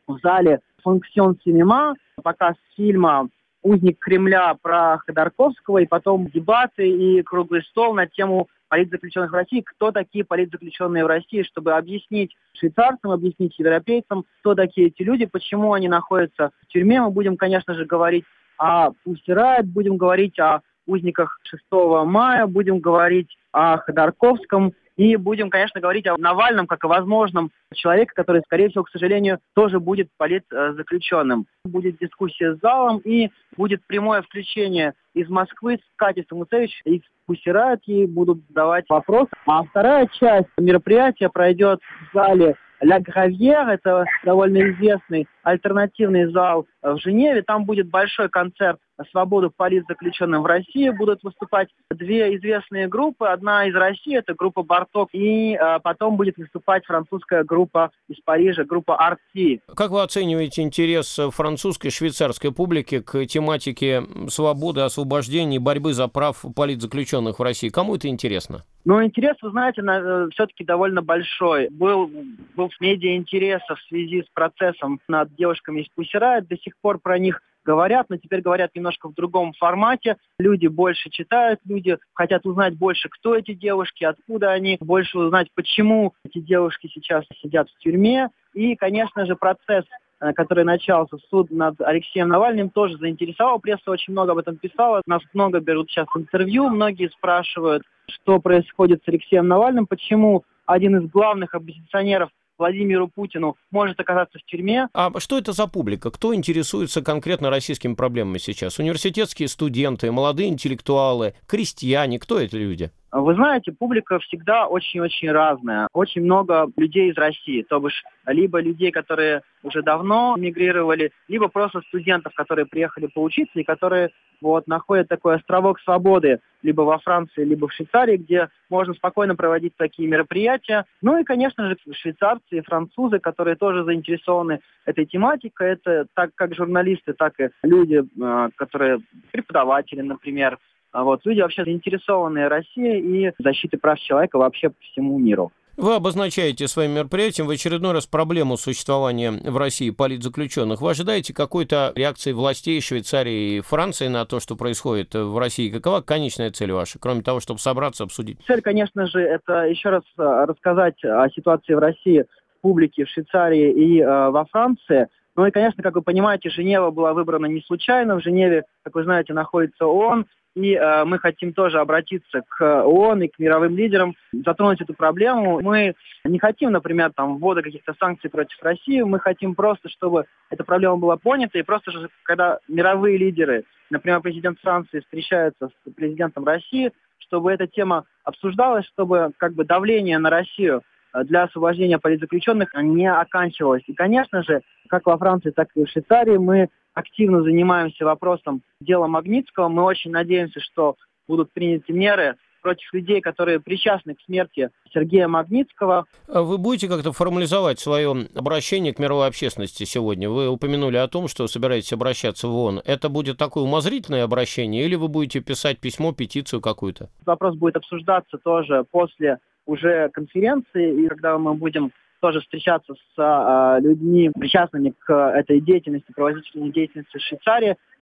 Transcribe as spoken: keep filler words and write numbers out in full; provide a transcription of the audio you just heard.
в зале «Фонксион Синема», показ фильма «Узник Кремля» про Ходорковского, и потом дебаты и круглый стол на тему политзаключенных в России, кто такие политзаключенные в России, чтобы объяснить швейцарцам, объяснить европейцам, кто такие эти люди, почему они находятся в тюрьме. Мы будем, конечно же, говорить о Pussy Riot, будем говорить о узниках шестого мая, будем говорить о Ходорковском и будем, конечно, говорить о Навальном как о возможном человеке, который, скорее всего, к сожалению, тоже будет политзаключенным. Будет дискуссия с залом и будет прямое включение из Москвы с Катей Самуцевич, из Pussy Riot, ей будут задавать вопросы. А вторая часть мероприятия пройдет в зале Ля Гравьер, это довольно известный альтернативный зал в Женеве. Там будет большой концерт «Свободу политзаключенным в России». Будут выступать две известные группы. Одна из России, это группа «Барток», и э, потом будет выступать французская группа из Парижа, группа «Арти». Как вы оцениваете интерес французской, швейцарской публики к тематике свободы, освобождения и борьбы за прав политзаключенных в России? Кому это интересно? Ну, интерес, вы знаете, на, все-таки довольно большой. Был, был медиа-интерес в связи с процессом над девушками из Pussy Riot. До сих пор про них говорят, но теперь говорят немножко в другом формате. Люди больше читают, люди хотят узнать больше, кто эти девушки, откуда они, больше узнать, почему эти девушки сейчас сидят в тюрьме. И, конечно же, процесс, который начался, суд над Алексеем Навальным, тоже заинтересовал. Пресса очень много об этом писала. Нас много берут сейчас интервью, многие спрашивают, что происходит с Алексеем Навальным, почему один из главных оппозиционеров Владимиру Путину может оказаться в тюрьме. А что это за публика? Кто интересуется конкретно российскими проблемами сейчас? Университетские студенты, молодые интеллектуалы, крестьяне? Кто это люди? Вы знаете, публика всегда очень-очень разная. Очень много людей из России, то бишь либо людей, которые уже давно мигрировали, либо просто студентов, которые приехали поучиться и которые вот находят такой островок свободы либо во Франции, либо в Швейцарии, где можно спокойно проводить такие мероприятия. Ну и, конечно же, швейцарцы и французы, которые тоже заинтересованы этой тематикой. Это так как журналисты, так и люди, которые преподаватели, например. Вот, люди вообще заинтересованные Россией и защитой прав человека вообще по всему миру. Вы обозначаете своим мероприятием в очередной раз проблему существования в России политзаключенных. Вы ожидаете какой-то реакции властей Швейцарии и Франции на то, что происходит в России? Какова конечная цель ваша, кроме того, чтобы собраться, обсудить? Цель, конечно же, это еще раз рассказать о ситуации в России, в публике, в Швейцарии и э, во Франции. Ну и, конечно, как вы понимаете, Женева была выбрана не случайно. В Женеве, как вы знаете, находится ООН. И э, мы хотим тоже обратиться к ООН и к мировым лидерам, затронуть эту проблему. Мы не хотим, например, там, ввода каких-то санкций против России. Мы хотим просто, чтобы эта проблема была понята. И просто, же, когда мировые лидеры, например, президент Франции встречаются с президентом России, чтобы эта тема обсуждалась, чтобы как бы давление на Россию для освобождения политзаключенных не оканчивалось. И, конечно же, как во Франции, так и в Швейцарии мы активно занимаемся вопросом дела Магнитского. Мы очень надеемся, что будут приняты меры против людей, которые причастны к смерти Сергея Магнитского. Вы будете как-то формализовать свое обращение к мировой общественности сегодня? Вы упомянули о том, что собираетесь обращаться в ООН. Это будет такое умозрительное обращение или вы будете писать письмо, петицию какую-то? Вопрос будет обсуждаться тоже после уже конференции, и когда мы будем тоже встречаться с а, людьми, причастными к этой деятельности, правозащитной деятельности в Швейцарии.